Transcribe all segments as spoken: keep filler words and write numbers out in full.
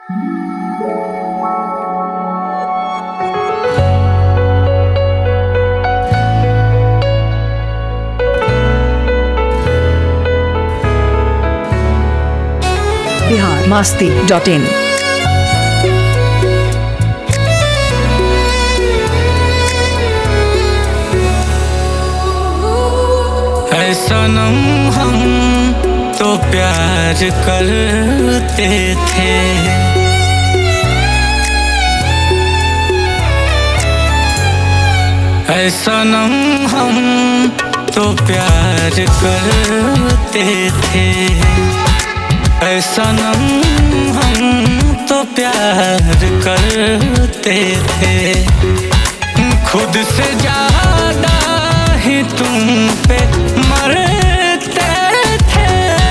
Bihar Masti dot इन। ऐ सनम हम तो प्यार करते थे, ऐ सनम हम तो प्यार करते थे, ऐ सनम हम तो प्यार करते थे। खुद से ज्यादा ही तुम पे मरते थे,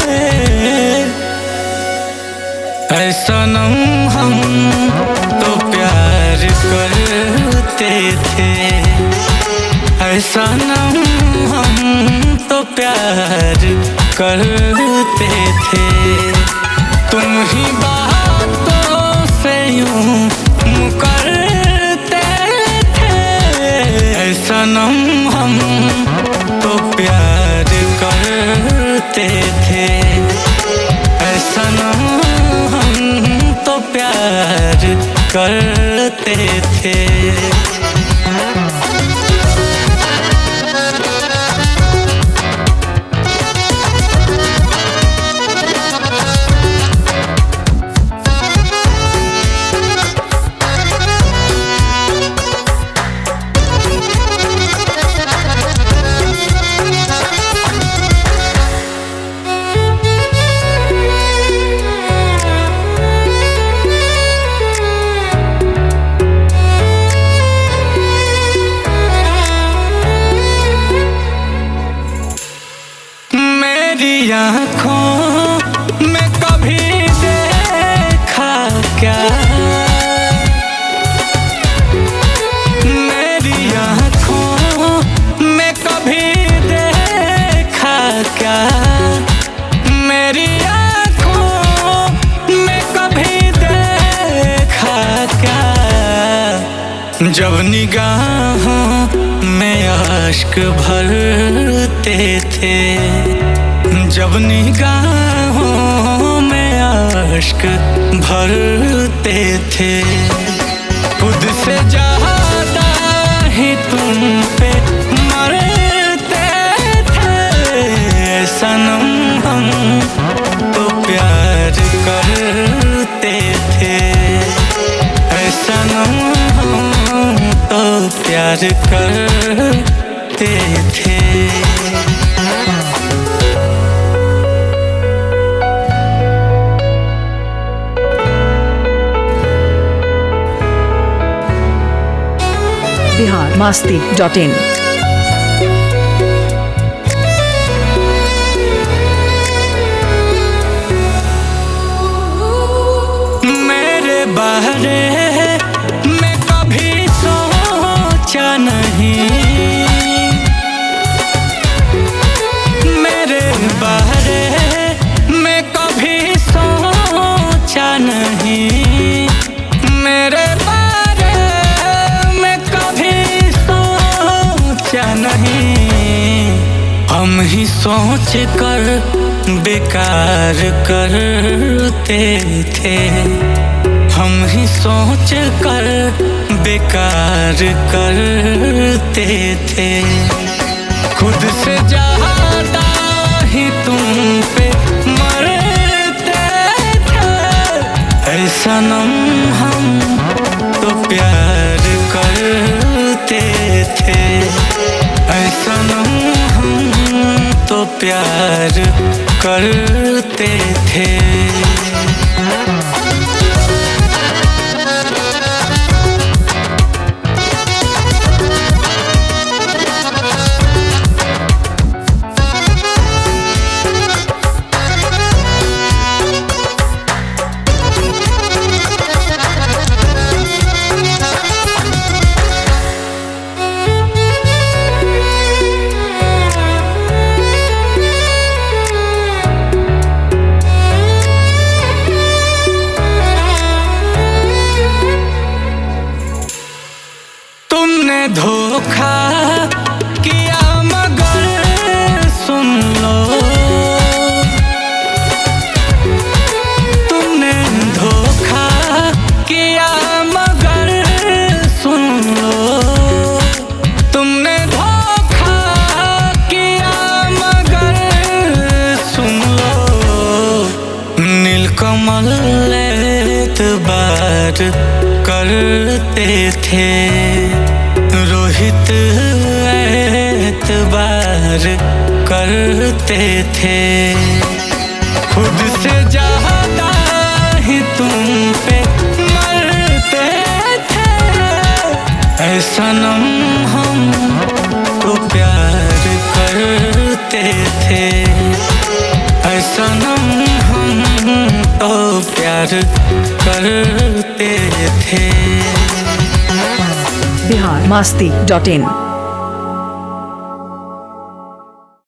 ऐ सनम हम तो प्यार करते थे, ऐ सनम हम तो प्यार करते थे। तुम ही बातों से यूं मुकरते थे, ऐ सनम हम तो प्यार करते थे, ऐ सनम हम तो प्यार करते थे। मेरी आँखों में कभी देखा क्या, मेरी आँखों में कभी देखा क्या, मेरी आँखों में कभी देखा क्या। जब निगाहों में आश्क भरते थे, जब निगाहों में आश्क भरते थे। खुद से ज्यादा ही तुम पे मरते थे, सनम हम तो प्यार करते थे, सनम हम तो प्यार करते थे। Bihar Masti dot in. मेरे बारे में कभी सोचा नहीं, मेरे बारे में कभी सोचा नहीं, मेरे बारे में कभी सोचा नहीं। हम ही सोच कर बेकार करते थे, हम ही सोच कर बेकार करते थे। खुद से ज्यादा ही तुम पे मरते थे, ऐ सनम हम तो प्यार करते थे, ऐ सनम हम तो प्यार करते थे। धोखा किया मगर सुन लो, तुमने धोखा किया मगर सुन लो, तुमने धोखा किया मगर सुन लो। नीलकमल एतबार करते थे, रोहित एतबार करते थे, खुद से ज्यादा ही तुम पे मरते थे। ऐ सनम हम तो प्यार करते थे, ऐ सनम हम तो प्यार करते थे। बिहार मस्ती डॉट इन।